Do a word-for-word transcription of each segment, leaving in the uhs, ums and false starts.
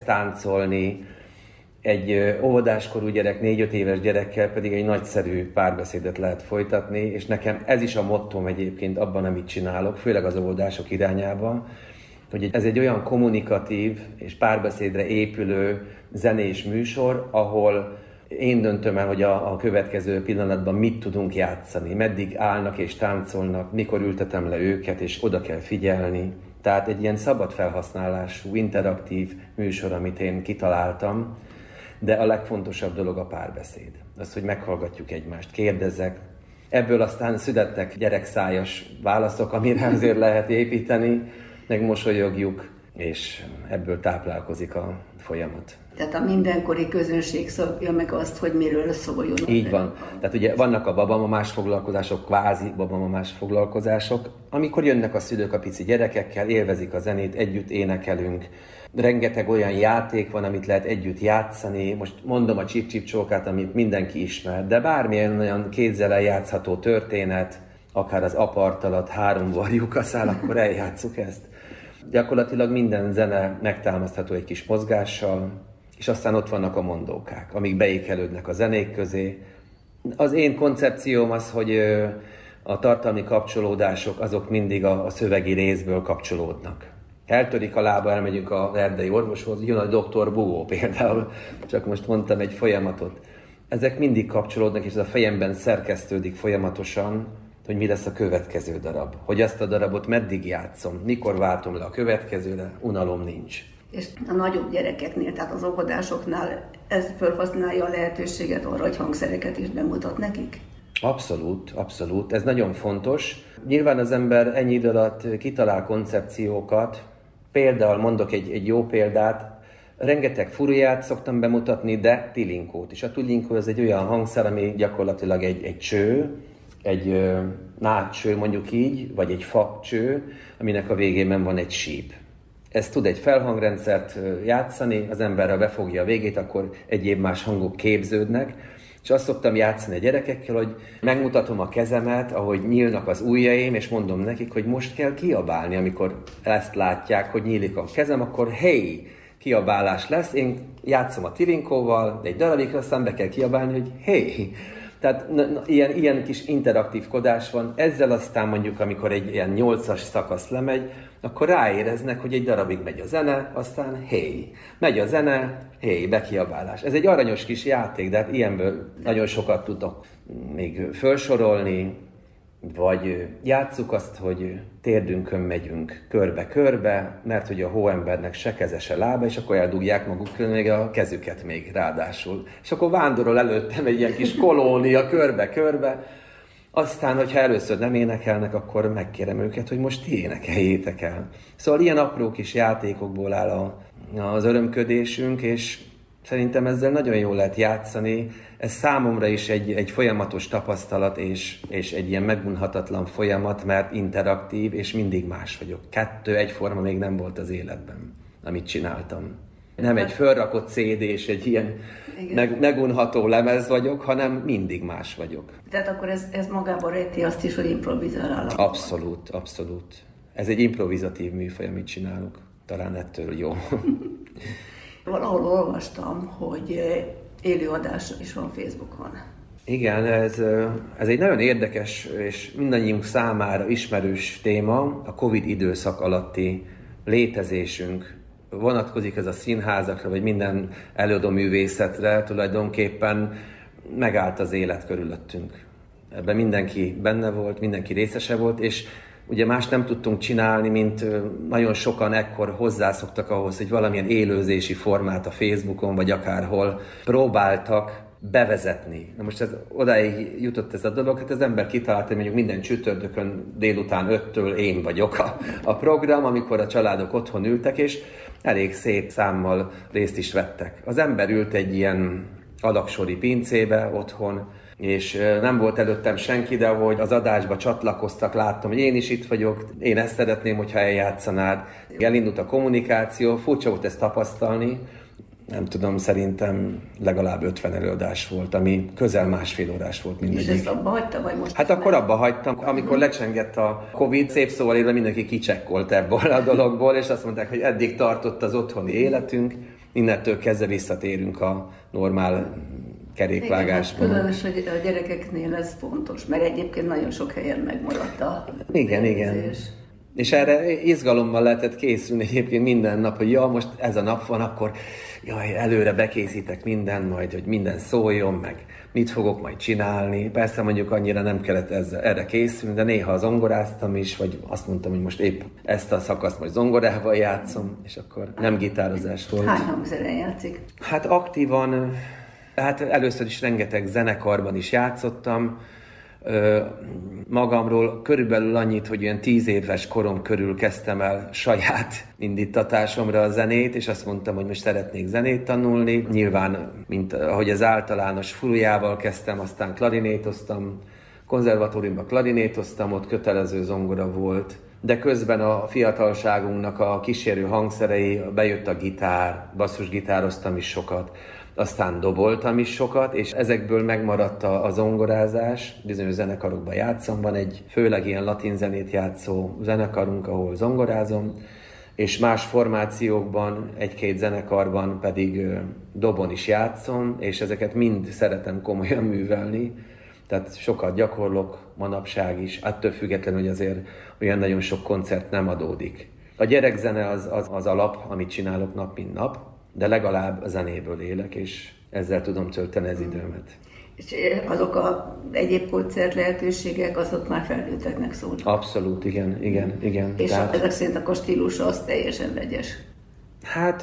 táncolni, egy óvodáskorú gyerek, négy-öt éves gyerekkel pedig egy nagyszerű párbeszédet lehet folytatni, és nekem ez is a mottom egyébként abban, amit csinálok, főleg az óvodások irányában, hogy ez egy olyan kommunikatív és párbeszédre épülő zenés műsor, ahol én döntöm el, hogy a, a következő pillanatban mit tudunk játszani, meddig állnak és táncolnak, mikor ültetem le őket, és oda kell figyelni. Tehát egy ilyen szabad felhasználású, interaktív műsor, amit én kitaláltam, de a legfontosabb dolog a párbeszéd. Az, hogy meghallgatjuk egymást, kérdezek. Ebből aztán születnek gyerekszájas válaszok, amire azért lehet építeni, meg mosolyogjuk, és ebből táplálkozik a folyamat. Tehát a mindenkori közönség szabja meg azt, hogy miről szóljon. Így van. Tehát ugye vannak a babamamás foglalkozások, kvázi babamamás foglalkozások, amikor jönnek a szülők a pici gyerekekkel, élvezik a zenét, együtt énekelünk. Rengeteg olyan játék van, amit lehet együtt játszani. Most mondom a csip-csip-csókát, amit mindenki ismer, de bármilyen olyan kézzel játszható történet, akár az apart alatt három varjuk a szál, akkor eljátsszuk ezt. Gyakorlatilag minden zene megtámasztható egy kis mozgással, és aztán ott vannak a mondókák, amik beékelődnek a zenék közé. Az én koncepcióm az, hogy a tartalmi kapcsolódások azok mindig a, a szövegi részből kapcsolódnak. Eltörik a lába, elmegyünk az erdei orvoshoz, jön a doktor Bugó például, csak most mondtam egy folyamatot. Ezek mindig kapcsolódnak, és ez a fejemben szerkesztődik folyamatosan, hogy mi lesz a következő darab. Hogy ezt a darabot meddig játszom, mikor váltom le a következőre, unalom nincs. És a nagyobb gyerekeknél, tehát az óvodásoknál ez felhasználja a lehetőséget arra, hogy hangszereket is bemutat nekik? Abszolút, abszolút. Ez nagyon fontos. Nyilván az ember ennyi idő alatt kitalál koncepciókat. Például mondok egy, egy jó példát. Rengeteg furuját szoktam bemutatni, de tilinkót is. A tilinkó az egy olyan hangszer, ami gyakorlatilag egy, egy cső, egy ö, nádcső mondjuk így, vagy egy facső, aminek a végében van egy síp. Ez tud egy felhangrendszert játszani, az ember, ha befogja a végét, akkor egyéb más hangok képződnek. És azt szoktam játszani a gyerekekkel, hogy megmutatom a kezemet, ahogy nyílnak az ujjaim, és mondom nekik, hogy most kell kiabálni, amikor ezt látják, hogy nyílik a kezem, akkor hey, kiabálás lesz. Én játszom a tilinkóval, egy darabig, aztán be kell kiabálni, hogy hey. Tehát na, na, ilyen, ilyen kis interaktívkodás van. Ezzel aztán mondjuk, amikor egy ilyen nyolcas szakasz lemegy, akkor ráéreznek, hogy egy darabig megy a zene, aztán hey. Megy a zene, hey, bekiabálás. Ez egy aranyos kis játék, de hát ilyenből nagyon sokat tudok még felsorolni, vagy játsszuk azt, hogy térdünkön megyünk körbe-körbe, mert hogy a hóembernek se keze, se lába, és akkor eldugják maguk még a kezüket még ráadásul. És akkor vándorol előttem egy ilyen kis kolónia körbe-körbe, aztán, hogyha először nem énekelnek, akkor megkérem őket, hogy most ti énekeljétek el. Szóval ilyen apró kis játékokból áll a, az örömködésünk, és szerintem ezzel nagyon jól lehet játszani. Ez számomra is egy, egy folyamatos tapasztalat, és, és egy ilyen megunhatatlan folyamat, mert interaktív, és mindig más vagyok. Kettő egyforma még nem volt az életben, amit csináltam. Nem egy fölrakott cé dé és egy ilyen meg, megunható lemez vagyok, hanem mindig más vagyok. Tehát akkor ez, ez magában rejti azt is, hogy improvizálál. Abszolút, abszolút. Ez egy improvizatív műfaj, amit csinálok. Talán ettől jó. Valahol olvastam, hogy élőadás is van Facebookon. Igen, ez, ez egy nagyon érdekes és mindannyiunk számára ismerős téma, a Covid időszak alatti létezésünk. Vonatkozik ez a színházakra, vagy minden előadó művészetre, tulajdonképpen megállt az élet körülöttünk. Ebben mindenki benne volt, mindenki részese volt, és ugye más nem tudtunk csinálni, mint nagyon sokan ekkor hozzászoktak ahhoz, hogy valamilyen élőzési formát a Facebookon, vagy akárhol próbáltak bevezetni. Na most ez, odáig jutott ez a dolog, hát az ember kitalálta, hogy mondjuk minden csütörtökön délután öttől én vagyok a, a program, amikor a családok otthon ültek, és elég szép számmal részt is vettek. Az ember ült egy ilyen alaksori pincébe otthon, és nem volt előttem senki, de ahogy az adásba csatlakoztak, láttam, hogy én is itt vagyok, én ezt szeretném, hogyha eljátszanád. Elindult a kommunikáció, furcsa volt ezt tapasztalni, nem tudom, szerintem legalább ötven előadás volt, ami közel másfél órás volt mindegyik. És ezt abba hagyta, vagy most? Hát akkor abba hagytam, amikor lecsengett a Covid, szép szóval élve mindenki kicsekkolt ebből a dologból, és azt mondták, hogy eddig tartott az otthoni életünk, innentől kezdve visszatérünk a normál kerékvágásban. Igen, hát különös, hogy a gyerekeknél ez fontos, mert egyébként nagyon sok helyen megmaradt a Igen, igen. És erre izgalommal lehetett készülni egyébként minden nap, hogy ja, most ez a nap van, akkor jaj, előre bekészítek minden, majd, hogy minden szóljon, meg mit fogok majd csinálni. Persze mondjuk annyira nem kellett ezzel, erre készülni, de néha zongoráztam is, vagy azt mondtam, hogy most épp ezt a szakaszt majd zongorával játszom, és akkor nem gitározás volt. Hány hangszeren játszik? Hát aktívan, hát először is rengeteg zenekarban is játszottam, magamról körülbelül annyit, hogy olyan tíz éves korom körül kezdtem el saját indítatásomra a zenét, és azt mondtam, hogy most szeretnék zenét tanulni. Nyilván, mint ahogy az általános furujával kezdtem, aztán klarinétoztam, konzervatóriumban klarinétoztam, ott kötelező zongora volt, de közben a fiatalságunknak a kísérő hangszerei, bejött a gitár, basszusgitároztam is sokat, aztán doboltam is sokat, és ezekből megmaradt a, a zongorázás. Bizonyos zenekarokban játszom, van egy főleg ilyen latin zenét játszó zenekarunk, ahol zongorázom, és más formációkban, egy-két zenekarban pedig dobon is játszom, és ezeket mind szeretem komolyan művelni. Tehát sokat gyakorlok manapság is, attól függetlenül, hogy azért olyan nagyon sok koncert nem adódik. A gyerekzene az, az, az alap, amit csinálok nap, mint nap, de legalább a zenéből élek, és ezzel tudom tölteni az időmet. És azok a egyéb koncert lehetőségek, azok már felnőtteknek szólnak. Abszolút, igen, igen, igen. És Tehát... ezek szerint akkor a stílusa az teljesen vegyes. Hát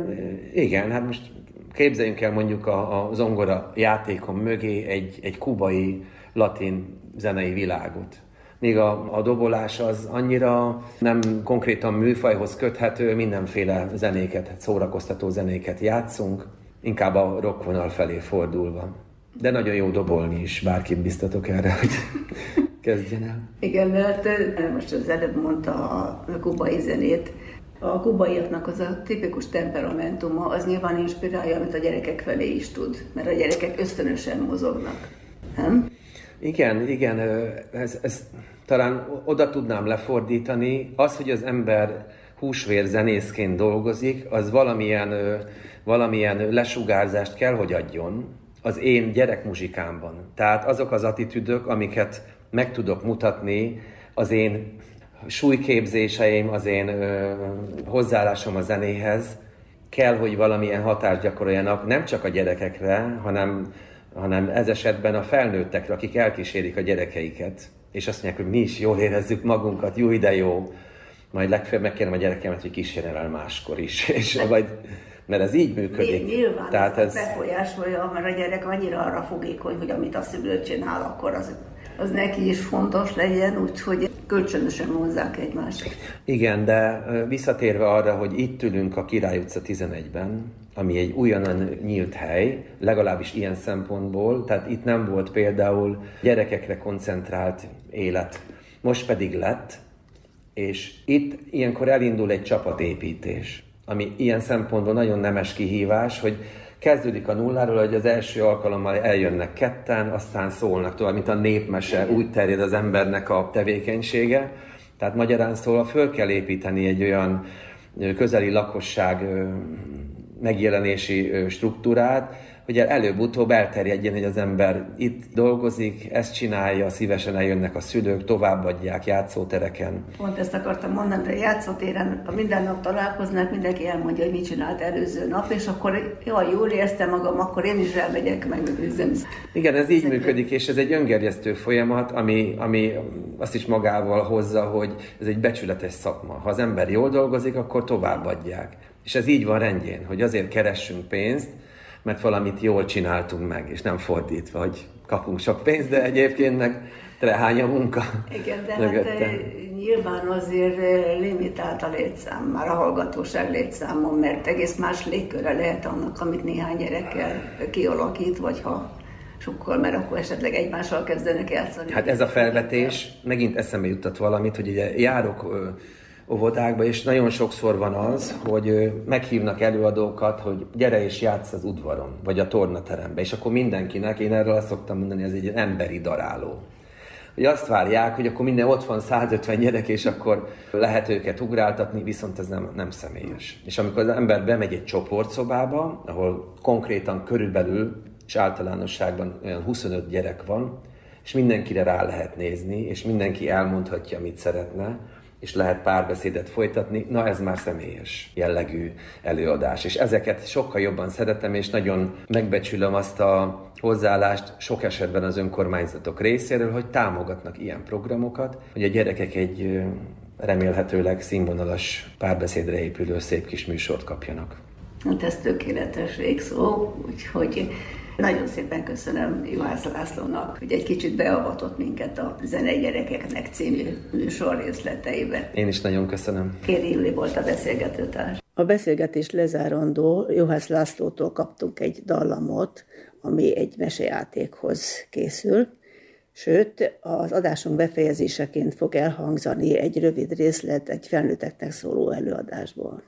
igen, hát most képzeljünk el mondjuk a, a zongora játékom mögé egy, egy kubai latin zenei világot. Míg a, a dobolás az annyira nem konkrétan műfajhoz köthető, mindenféle zenéket, szórakoztató zenéket játszunk, inkább a rockvonal felé fordulva. De nagyon jó dobolni is, bárkit biztatok erre, hogy kezdjen el. Igen, mert most az előbb mondta a kubai zenét. A kubaiaknak az a tipikus temperamentuma, az nyilván inspirálja, amit a gyerekek felé is tud, mert a gyerekek ösztönösen mozognak, nem? Igen, igen, ez, ez talán oda tudnám lefordítani. Az, hogy az ember húsvér zenészként dolgozik, az valamilyen, valamilyen lesugárzást kell, hogy adjon az én gyerekmuzsikámban. Tehát azok az attitűdök, amiket meg tudok mutatni, az én súlyképzéseim, az én ö, hozzáállásom a zenéhez, kell, hogy valamilyen hatást gyakoroljanak nem csak a gyerekekre, hanem hanem ez esetben a felnőttekre, akik elkísérik a gyerekeiket, és azt mondják, hogy mi is jól érezzük magunkat, jó, de jó. Majd legfeljebb megkérem a gyerekemet, hogy kísérjen el máskor is, és vagy, mert ez így működik. Nyilván Tehát ez befolyásolja, mert a gyerek annyira arra fogékony, hogy amit a szülő csinál, akkor az, az neki is fontos legyen, úgyhogy kölcsönösen vonzzák egymást. Igen, de visszatérve arra, hogy itt ülünk a Király utca tizenegyben, ami egy újonnan nyílt hely, legalábbis ilyen szempontból, tehát itt nem volt például gyerekekre koncentrált élet. Most pedig lett, és itt ilyenkor elindul egy csapatépítés, ami ilyen szempontból nagyon nemes kihívás, hogy kezdődik a nulláról, hogy az első alkalommal eljönnek ketten, aztán szólnak tovább, mint a népmese, úgy terjed az embernek a tevékenysége. Tehát magyarán szólva föl kell építeni egy olyan közeli lakosság megjelenési struktúrát, hogy előbb-utóbb elterjedjen, hogy az ember itt dolgozik, ezt csinálja, szívesen eljönnek a szülők, továbbadják játszótereken. Pont ezt akartam mondani, hogy a játszótéren, ha minden nap találkoznak, mindenki elmondja, hogy mit csinált előző nap, és akkor jaj, jól éreztem magam, akkor én is elmegyek, megőrzem. Igen, ez így működik, és ez egy öngerjesztő folyamat, ami, ami azt is magával hozza, hogy ez egy becsületes szakma. Ha az ember jól dolgozik, akkor továbbadják. És ez így van rendjén, hogy azért keressünk pénzt, mert valamit jól csináltunk meg, és nem fordítva, hogy kapunk sok pénzt, de egyébként meg trehány a munka. Igen, de hát nyilván azért limitált a létszám, már a hallgatóság létszámon, mert egész más légköre lehet annak, amit néhány gyerekkel kialakít, vagy ha sokkal, mert akkor esetleg egymással kezdenek játszani. Hát ez a felvetés megint eszembe juttat valamit, hogy ugye járok óvodákba, és nagyon sokszor van az, hogy meghívnak előadókat, hogy gyere és játsz az udvaron, vagy a tornaterembe, és akkor mindenkinek, én erről azt szoktam mondani, ez egy emberi daráló. hogy azt várják, hogy akkor minden ott van százötven gyerek, és akkor lehet őket ugráltatni, viszont ez nem, nem személyes. És amikor az ember bemegy egy csoportszobába, ahol konkrétan körülbelül és általánosságban olyan huszonöt gyerek van, és mindenkire rá lehet nézni, és mindenki elmondhatja, mit szeretne, és lehet párbeszédet folytatni, na ez már személyes jellegű előadás. És ezeket sokkal jobban szeretem, és nagyon megbecsülöm azt a hozzáállást sok esetben az önkormányzatok részéről, hogy támogatnak ilyen programokat, hogy a gyerekek egy remélhetőleg színvonalas párbeszédre épülő szép kis műsort kapjanak. Hát ez tökéletes végszó, úgyhogy nagyon szépen köszönöm Juhász Lászlónak, hogy egy kicsit beavatott minket a Zenei Gyerekeknek című műsor részleteibe. Én is nagyon köszönöm. Kéri Júli volt a beszélgetőtárs. A beszélgetés lezárandó Juhász Lászlótól kaptunk egy dallamot, ami egy mesejátékhoz készül, sőt, az adásunk befejezéseként fog elhangzani egy rövid részlet egy felnőtteknek szóló előadásból.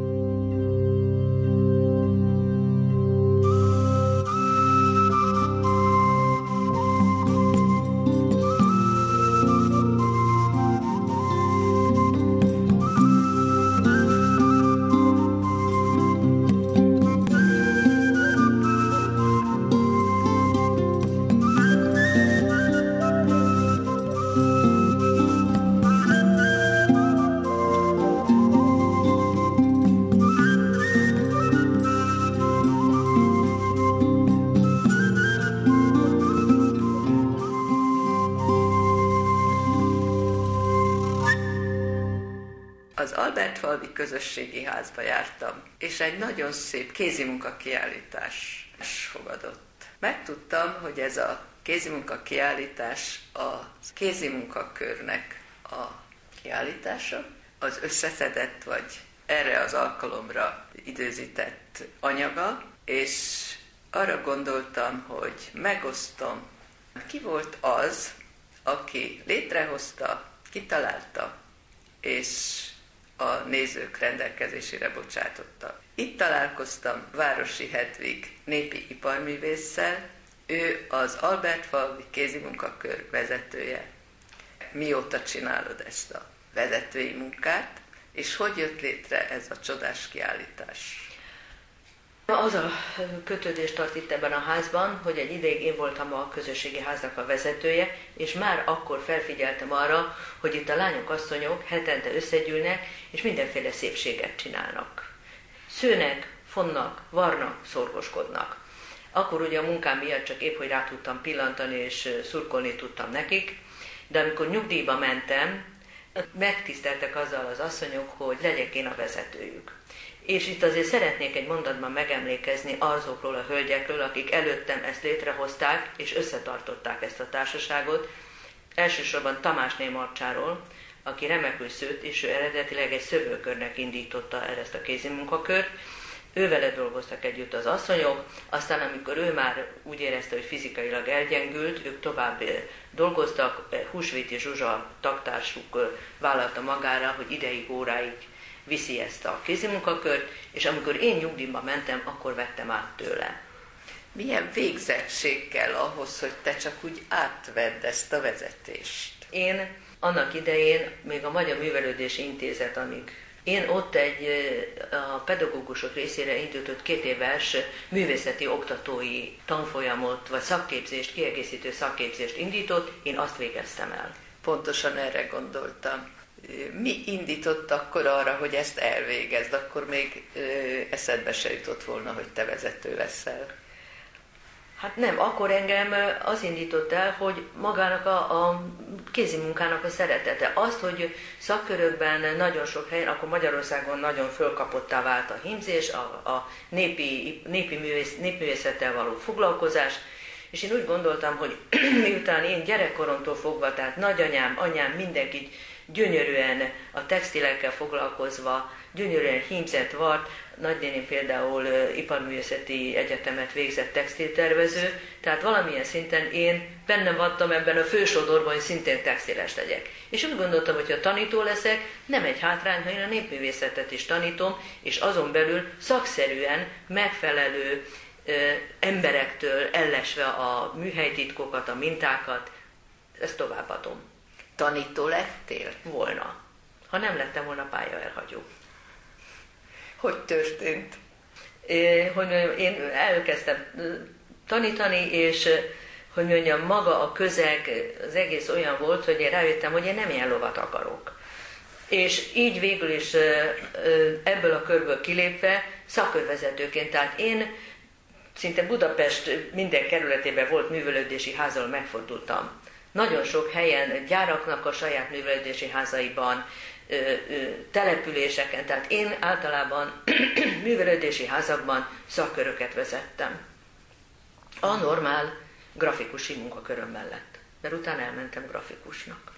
Közösségi házba jártam, és egy nagyon szép kézimunka kiállítás fogadott. Megtudtam, hogy ez a kézimunka kiállítás a kézimunkakörnek a kiállítása, az összeszedett vagy erre az alkalomra időzített anyaga, és arra gondoltam, hogy megosztom, ki volt az, aki létrehozta, kitalálta, és a nézők rendelkezésére bocsátotta. Itt találkoztam Városi Hedvig népi iparművésszel, ő az Albertfalvi kézimunkakör vezetője. Mióta csinálod ezt a vezetői munkát, és hogy jött létre ez a csodás kiállítás? Az a kötődés tart itt ebben a házban, hogy egy ideig én voltam a közösségi háznak a vezetője, és már akkor felfigyeltem arra, hogy itt a lányok, asszonyok hetente összegyűlnek, és mindenféle szépséget csinálnak. Szőnek, fonnak, varnak, szorgoskodnak. Akkor ugye a munkám miatt csak épp, hogy rá tudtam pillantani, és szurkolni tudtam nekik, de amikor nyugdíjba mentem, megtiszteltek azzal az asszonyok, hogy legyek én a vezetőjük. És itt azért szeretnék egy mondatban megemlékezni azokról a hölgyekről, akik előttem ezt létrehozták, és összetartották ezt a társaságot. Elsősorban Tamásné Marcsáról, aki remekül szőtt, és ő eredetileg egy szövőkörnek indította el ezt a kézimunkakört. Ővele dolgoztak együtt az asszonyok, aztán amikor ő már úgy érezte, hogy fizikailag elgyengült, ők tovább dolgoztak, Húsvéti Zsuzsa taktársuk vállalta magára, hogy ideig, óráig viszi ezt a kézimunkakört, és amikor én nyugdíjba mentem, akkor vettem át tőle. Milyen végzettség kell ahhoz, hogy te csak úgy átvedd ezt a vezetést? Én annak idején, még a Magyar Művelődési Intézet, amíg én ott egy a pedagógusok részére indított két éves művészeti oktatói tanfolyamot, vagy szakképzést, kiegészítő szakképzést indított, én azt végeztem el. Pontosan erre gondoltam. Mi indított akkor arra, hogy ezt elvégezd? Akkor még eszedbe se jutott volna, hogy te vezető leszel. Hát nem, akkor engem az indított el, hogy magának a, a kézimunkának a szeretete. Azt, hogy szakkörökben nagyon sok helyen, akkor Magyarországon nagyon fölkapottá vált a hímzés, a, a népi, népi művész, népművészettel való foglalkozás, és én úgy gondoltam, hogy miután én gyerekkoromtól fogva, tehát nagyanyám, anyám, mindenki gyönyörűen a textilekkel foglalkozva, gyönyörűen hímzett vart, nagynéném például iparművészeti egyetemet végzett textiltervező, tehát valamilyen szinten én bennem vattam ebben a fősodorban, hogy szintén textiles legyek. És úgy gondoltam, hogy ha tanító leszek, nem egy hátrány, ha én a népművészetet is tanítom, és azon belül szakszerűen megfelelő ö, emberektől ellesve a műhelytitkokat, a mintákat, ezt továbbadom. Tanító lettél? Volna. Ha nem lettem volna pálya elhagyó. Hogy történt? É, hogy mondjam, én elkezdtem tanítani, és hogy mondjam, maga a közeg, az egész olyan volt, hogy én rájöttem, hogy én nem ilyen lovat akarok. És így végül is ebből a körből kilépve szakkörvezetőként, tehát én szinte Budapest minden kerületében volt művelődési házal, megfordultam. Nagyon sok helyen, gyáraknak a saját művelődési házaiban, településeken, tehát én általában művelődési házakban szakköröket vezettem. A normál grafikusi munkaköröm mellett, mert utána elmentem grafikusnak.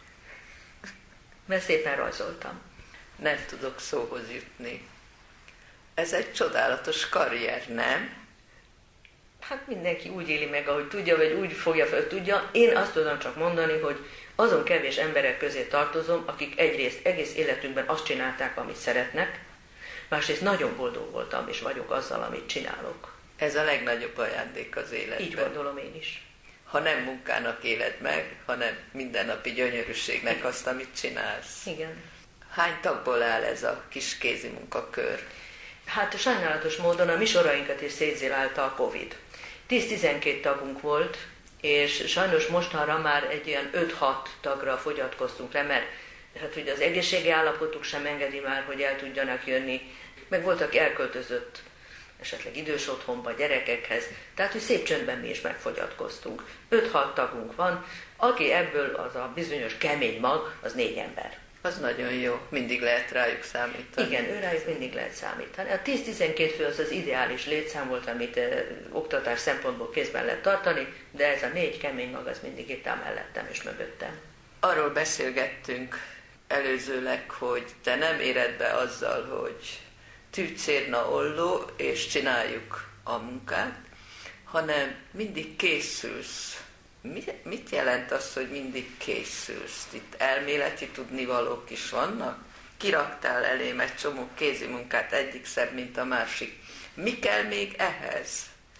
Mert szépen rajzoltam. Nem tudok szóhoz jutni. Ez egy csodálatos karrier, nem? Hát mindenki úgy éli meg, ahogy tudja, vagy úgy fogja fel, tudja. Én azt tudom csak mondani, hogy azon kevés emberek közé tartozom, akik egyrészt egész életükben azt csinálták, amit szeretnek, másrészt nagyon boldog voltam, és vagyok azzal, amit csinálok. Ez a legnagyobb ajándék az életben. Így gondolom én is. Ha nem munkának éled meg, hanem mindennapi gyönyörűségnek azt, amit csinálsz. Igen. Hány tagból áll ez a kis kézi munkakör? Hát sajnálatos módon a mi sorainkat is szétzilálta a Covid. tíz-tizenkét tagunk volt, és sajnos mostanra már egy olyan öt-hat tagra fogyatkoztunk le, mert hát ugye az egészségi állapotuk sem engedi már, hogy el tudjanak jönni, meg volt, aki elköltözött esetleg idős otthonba, gyerekekhez, tehát hogy szép csöndben mi is megfogyatkoztunk. öt-hat tagunk van, aki ebből az a bizonyos kemény mag, az négy ember. Az nagyon jó, mindig lehet rájuk számítani. Igen, őrájuk mindig lehet számítani. A tíz-tizenkét fő az az ideális létszám volt, amit eh, oktatás szempontból kézben lehet tartani, de ez a négy kemény mag az mindig itt áll mellettem és mögöttem. Arról beszélgettünk előzőleg, hogy te nem éred be azzal, hogy tűcérna olló, és csináljuk a munkát, hanem mindig készülsz. Mit jelent az, hogy mindig készülsz? Itt elméleti tudnivalók is vannak? Kiraktál elém egy csomó kézi munkát, egyik szebb, mint a másik. Mi kell még ehhez?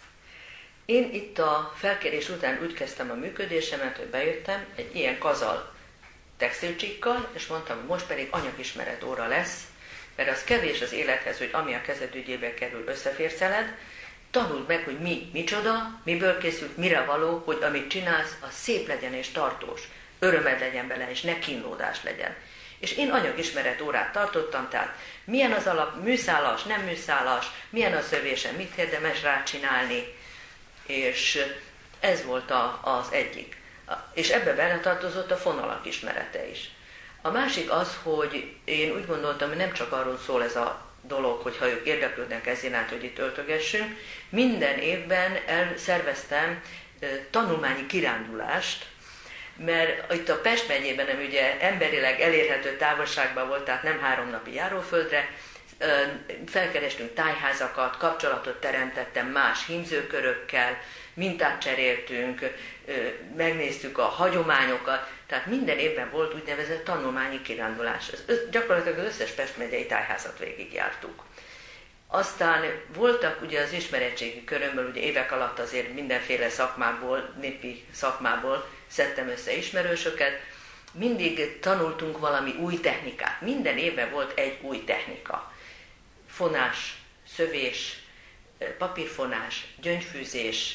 Én itt a felkérés után úgy kezdtem a működésemet, hogy bejöttem egy ilyen kazal textilcsikkal, és mondtam, hogy most pedig anyagismeret óra lesz, mert az kevés az élethez, hogy ami a kezed ügyébe kerül, összeférceled. Tanuld meg, hogy mi, micsoda, miből készült, mire való, hogy amit csinálsz, az szép legyen és tartós, örömed legyen bele, és ne kínlódás legyen. És én anyagismeret órát tartottam, tehát milyen az alap, műszálas, nem műszálas, milyen a szövése, mit érdemes rácsinálni, és ez volt a, az egyik. És ebbe beletartozott a fonalak ismerete is. A másik az, hogy én úgy gondoltam, hogy nem csak arról szól ez a dolog, hogyha ők érdeklődnek ez iránt, hogy itt öltögessünk. Minden évben elszerveztem tanulmányi kirándulást, mert itt a Pest megyében nem ugye emberileg elérhető távolságban volt, tehát nem háromnapi járóföldre, felkerestünk tájházakat, kapcsolatot teremtettem más hímzőkörökkel, mintát cseréltünk, megnéztük a hagyományokat, tehát minden évben volt úgynevezett tanulmányi kirándulás. Ez, gyakorlatilag az összes Pest megyei tájházat végigjártuk. Aztán voltak ugye az ismeretségi körömből, ugye évek alatt azért mindenféle szakmából, népi szakmából szedtem össze ismerősöket, mindig tanultunk valami új technikát. Minden évben volt egy új technika. Fonás, szövés, papírfonás, gyöngyfűzés,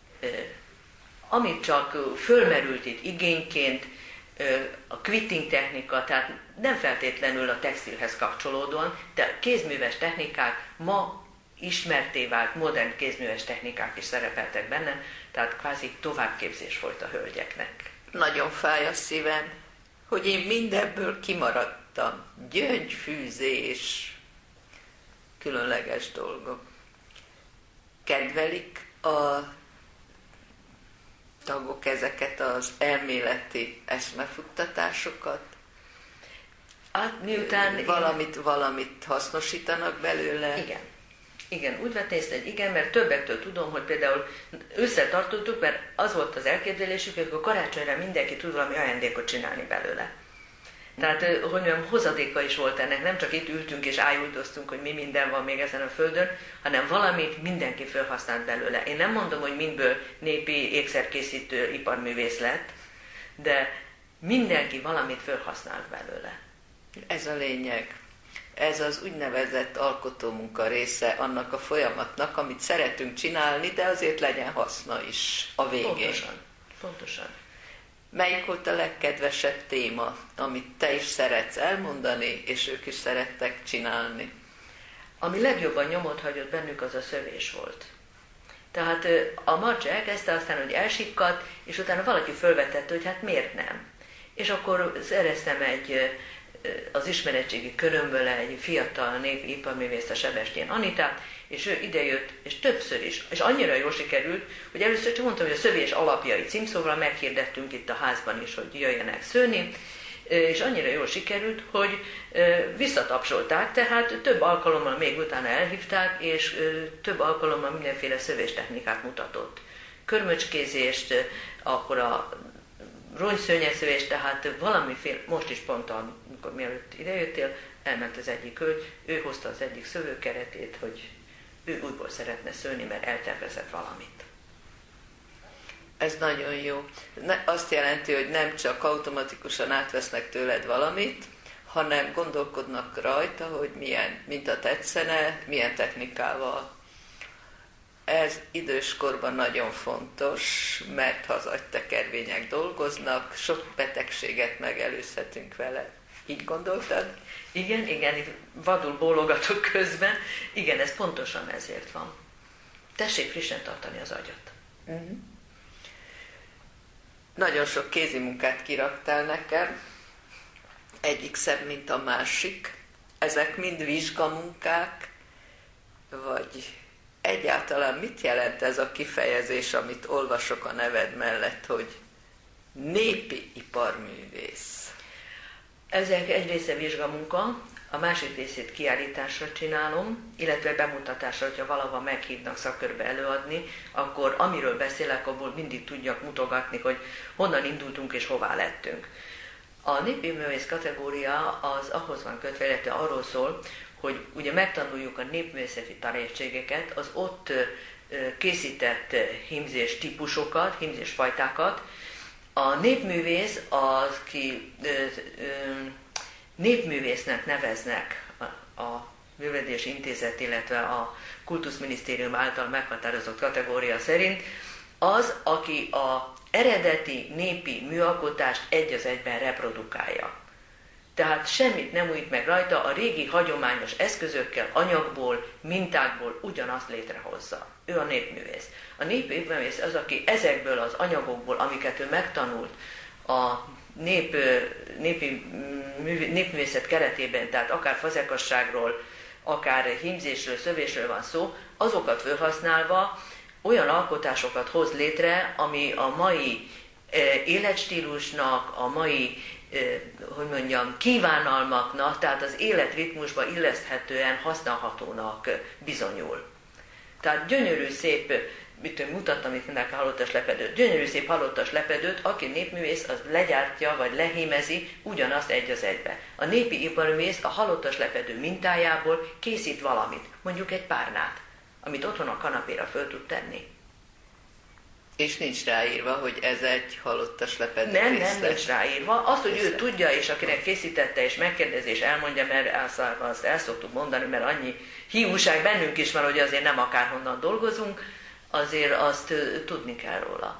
amit csak fölmerült itt igényként, a quitting technika, tehát nem feltétlenül a textilhez kapcsolódóan, de kézműves technikák, ma ismerté vált modern kézműves technikák is szerepeltek benne, tehát kvázi továbbképzés volt a hölgyeknek. Nagyon fáj a szívem, hogy én mindebből kimaradtam. Gyöngyfűzés, különleges dolgok. Kedvelik a tagok ezeket az elméleti eszmefuttatásokat? Hát miután... Valamit, valamit hasznosítanak belőle? Igen. Igen, úgy vett észre, hogy igen, mert többektől tudom, hogy például összetartottuk, mert az volt az elképzelésük, hogy a karácsonyra mindenki tud valami ajándékot csinálni belőle. Tehát, hogy mondjam, hozadéka is volt ennek, nem csak itt ültünk és ájultoztunk, hogy mi minden van még ezen a földön, hanem valamit mindenki felhasznált belőle. Én nem mondom, hogy mindből népi ékszerkészítő iparművész lett, de mindenki valamit felhasznált belőle. Ez a lényeg. Ez az úgynevezett alkotómunka része annak a folyamatnak, amit szeretünk csinálni, de azért legyen haszna is a végén. Pontosan. Pontosan. Melyik volt a legkedvesebb téma, amit te is szeretsz elmondani, és ők is szerettek csinálni? Ami legjobban nyomot hagyott bennük, az a szövés volt. Tehát a Marcsa elkezdte, aztán, hogy elsikkadt, és utána valaki fölvetette, hogy hát miért nem. És akkor szereztem egy, az ismeretségi körömből egy fiatal népi iparművészt, a Sebestyén Anitát, és ő idejött, és többször is, és annyira jól sikerült, hogy először csak mondtam, hogy a szövés alapjai címszóval meghirdettünk itt a házban is, hogy jöjjenek szőni, és annyira jól sikerült, hogy visszatapsolták, tehát több alkalommal még utána elhívták, és több alkalommal mindenféle szövéstechnikát mutatott. Körmöcskézést, akkor a rongyszőnyegszövést, tehát valamiféle, most is pont, amikor mielőtt idejöttél, elment az egyik hölgy, ő hozta az egyik szövőkeretét, hogy ő újból szeretne szőni, mert eltervezett valamit. Ez nagyon jó. Azt jelenti, hogy nem csak automatikusan átvesznek tőled valamit, hanem gondolkodnak rajta, hogy milyen minta tetszene, milyen technikával. Ez időskorban nagyon fontos, mert hazagytekervények dolgoznak, sok betegséget megelőzhetünk vele. Így gondoltad? Igen, igen, vadul bólogatok közben. Igen, ez pontosan ezért van. Tessék frissen tartani az agyat. Uh-huh. Nagyon sok kézi munkát kiraktál nekem, egyik szebb, mint a másik. Ezek mind vizsgamunkák, vagy egyáltalán mit jelent ez a kifejezés, amit olvasok a neved mellett, hogy népi iparművész? Ezek egy része vizsgamunka, a másik részét kiállításra csinálom, illetve bemutatásra, hogyha valahol meghívnak szakkörbe előadni, akkor amiről beszélek, abból mindig tudjak mutogatni, hogy honnan indultunk és hová lettünk. A népi művész kategória az ahhoz van kötve, illetve arról szól, hogy ugye megtanuljuk a népművészeti tanárségeket, az ott készített hímzés típusokat, hímzésfajtákat. A népművész, az ki ö, ö, népművésznek neveznek a, a Művelődési Intézet, illetve a Kultuszminisztérium által meghatározott kategória szerint, az, aki a eredeti népi műalkotást egy az egyben reprodukálja. Tehát semmit nem újít meg rajta, a régi hagyományos eszközökkel, anyagból, mintákból ugyanazt létrehozza. Ő a népművész. A népművész az, aki ezekből az anyagokból, amiket ő megtanult a nép, népi, népművészet keretében, tehát akár fazekasságról, akár hímzésről, szövésről van szó, azokat felhasználva olyan alkotásokat hoz létre, ami a mai életstílusnak, a mai hogy mondjam, kívánalmaknak, tehát az életritmusba illeszthetően használhatónak bizonyul. Tehát gyönyörű szép, mit mutattam itt mindenki halottas lepedőt, gyönyörű szép halottas lepedőt, aki népművész, az legyártja vagy lehímezi ugyanazt egy az egybe. A népi iparművész a halottas lepedő mintájából készít valamit, mondjuk egy párnát, amit otthon a kanapéra föl tud tenni. És nincs ráírva, hogy ez egy halottas lepedő Nem, részlet. nem nincs ráírva. Azt, hogy ő tudja, és akinek készítette, és megkérdezi, és elmondja, mert azt el szoktuk mondani, mert annyi hiúság bennünk is van, hogy azért nem akárhonnan dolgozunk, azért azt tudni kell róla.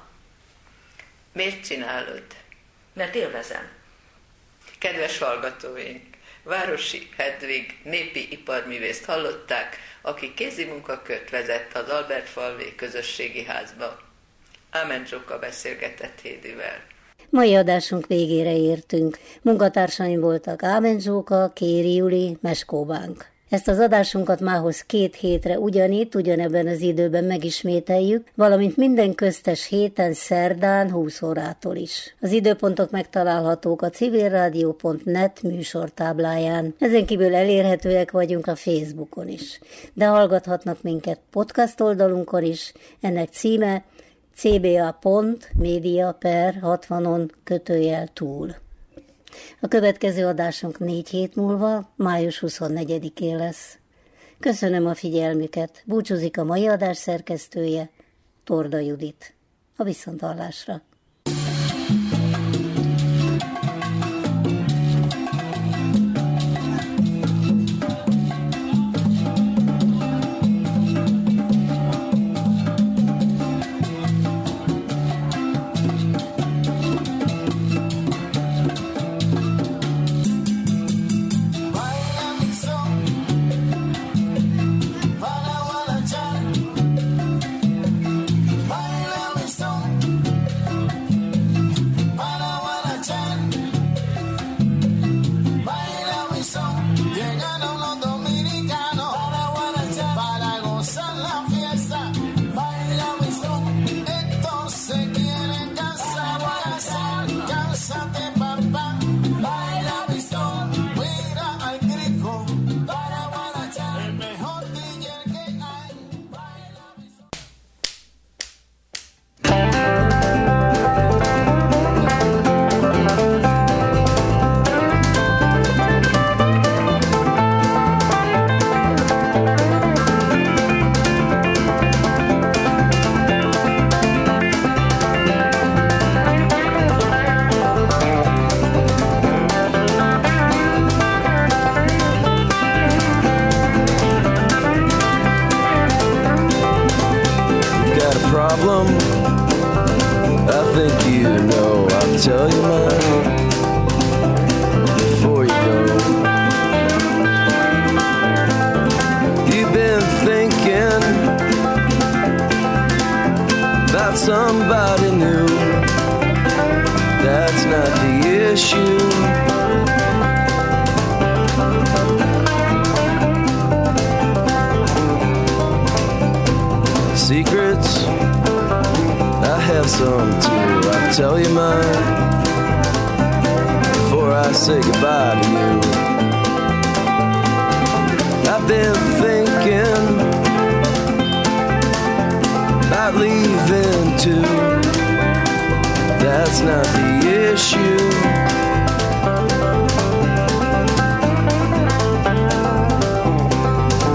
Miért csinálod? Mert élvezem. Kedves hallgatóink, Városi Hedvig népi iparművészt hallották, aki kézi munkakört vezett az Albertfalvi közösségi házba. Ámen Zsóka beszélgetett Hédivel. Mai adásunk végére értünk. Munkatársaim voltak Ámen Zsóka, Kéri Juli, Meskó Bánk. Ezt az adásunkat mához két hétre ugyanitt, ugyanebben az időben megismételjük, valamint minden köztes héten szerdán húsz órától is. Az időpontok megtalálhatók a civilrádió pont net műsortábláján. Ezen kívül elérhetőek vagyunk a Facebookon is. De hallgathatnak minket podcast oldalunkon is, ennek címe cba pont media per hatvanon kötőjel túl. A következő adásunk négy hét múlva, május huszonnegyedikén lesz. Köszönöm a figyelmüket. Búcsúzik a mai adás szerkesztője, Torda Judit. A viszonthallásra. problem. I think you know. I'll tell you mine before you go. You've been thinking about somebody new. That's not the issue. Secrets, I have some too. I'll tell you mine before I say goodbye to you. I've been thinking about leaving too. That's not the